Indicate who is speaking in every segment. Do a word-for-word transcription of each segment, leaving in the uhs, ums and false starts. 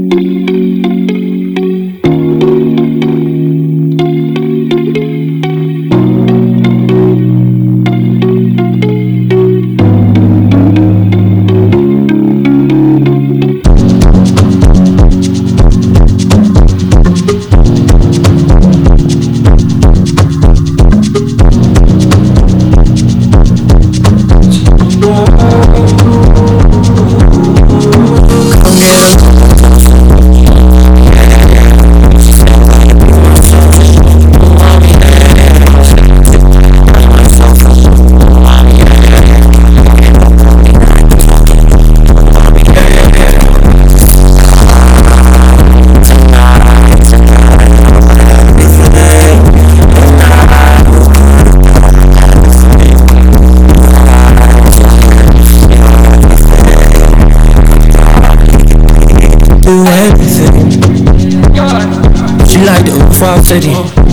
Speaker 1: Do everything. She like the Ufa City.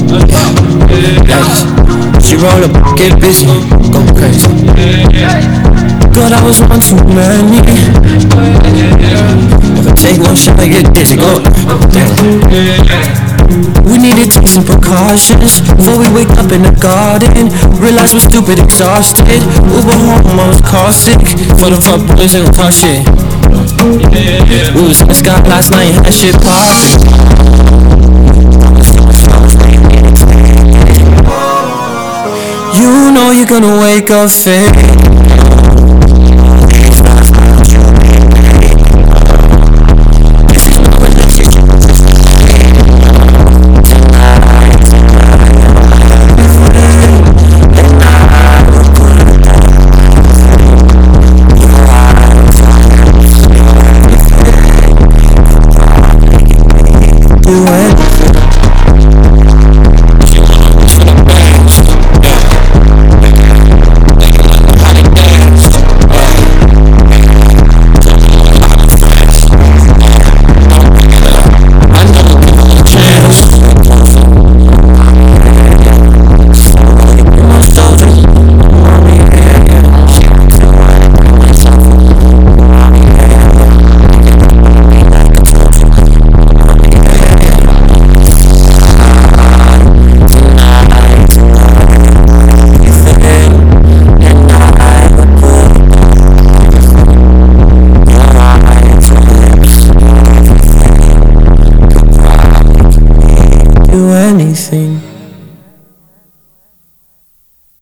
Speaker 1: Like, she roll up, get busy, go crazy. God, I was one too many. If I take one shot, I get dizzy, go. We need to take some precautions before we wake up in the garden. Realize we're stupid, exhausted. Uber home, I was caustic. For the fuck boys and talk shit. We was in the sky last night, had shit poppin'. You know you're gonna wake up fake.